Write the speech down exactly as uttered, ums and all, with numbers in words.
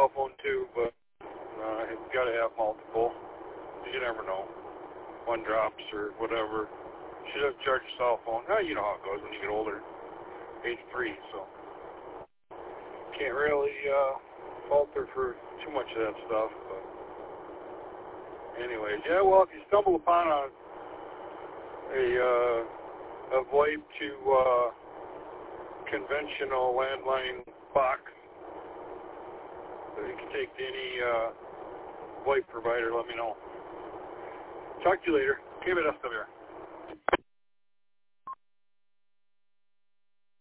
cell phone too, but uh, you've got to have multiple. You never know. One drops or whatever. She doesn't charge your cell phone. Oh, you know how it goes when you get older. Age three, so can't really uh, fault her for too much of that stuff. But anyways, yeah. Well, if you stumble upon a a, uh, a VoIP to uh, conventional landline box, so you can take to any uh, VoIP provider. Let me know. Talk to you later. K B S W R.